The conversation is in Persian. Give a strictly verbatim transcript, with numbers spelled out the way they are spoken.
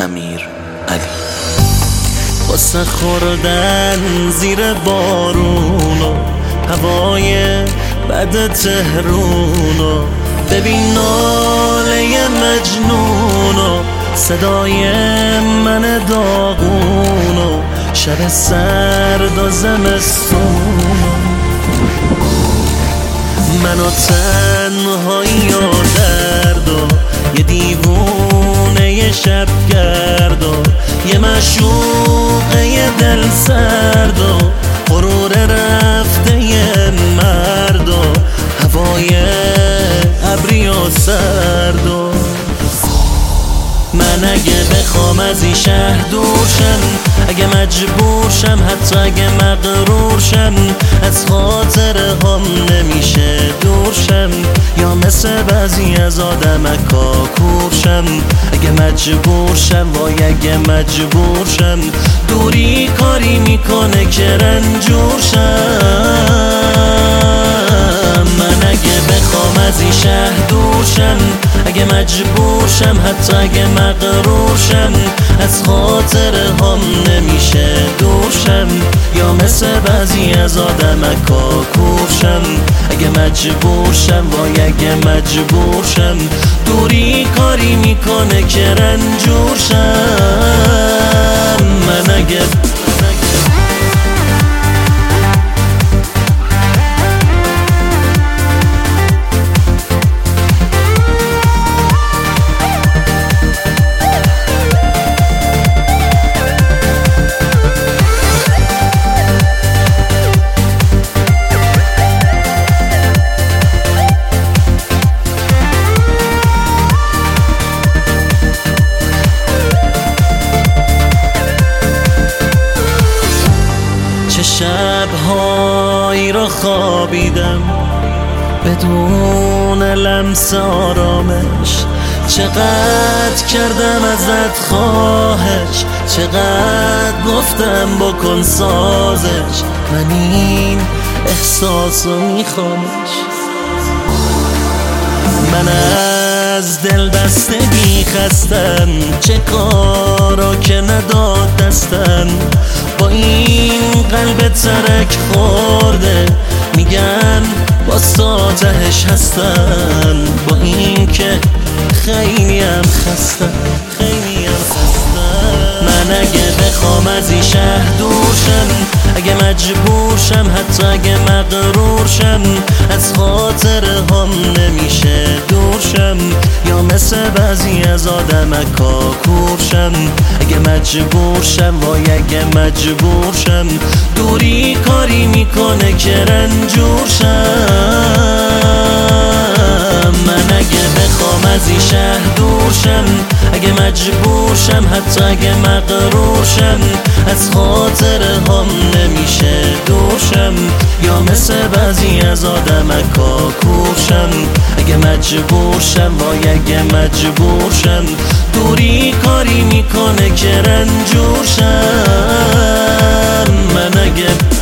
امیر علی. واسه خوردن زیر بارون و هوای بد تهرون و ببین ناله مجنون و صدای من داغون و شب سرد و زمستون، من و تنهایی و درد و یه دیوونه یه شب گرد و یه معشوقه یه دل سرد و غرور رفته یه مرد و هوای ابری و سرد و من اگه بخوام از این شهر دور شم، اگه مجبور شم، حتی اگه مغرور شم، از خاطر هم نمیشه دور شم، یا مثل بعضی از آدمکا کور شم. اگه مجبور شم وای اگه مجبور شم، دوری کاری میکنه که رنجور شم. من اگه بخوام از این شهر دور شم، اگه مجبور شم، حتی اگه مغرور شم، از خاطر هم نمیشه دور شم، یا مثل بعضی از آدمکا کور شم. اگه مجبور شم وای اگه مجبور شم، دوری کاری میکنه که رنجور شم. من اگه شب‌هایی را خوابیدم بدون لمس آرامش، چقدر کردم ازت خواهش، چقدر گفتم بکن سازش، من این احساسو میخوامش. من از دل بستگی خستم، چه کارا که نداد دستم، با این قلب ترک خورده میگن با ساتهش هستم، با این که خیلی هم خستم، خیلی هم خستم. من اگه بخوام از این شهر دور شم، اگه مجبور شم، حتی اگه مغرور شم، از خاطر هم نمیشه دور شم، یا مثل بعضی از آدمکا کور شم. اگه مجبور شم وای اگه مجبور شم، دوری کاری میکنه که رنجور شم. من اگه بخوام از این شهر دور شم، اگه مجبور شم، حتی اگه مغرور شم، از خاطر هم نمیشه دور شم، یا مثل بعضی از آدمکا کور شم. اگه مجبور شم وای اگه مجبور شم، دوری کاری میکنه که رنجور شم. من اگه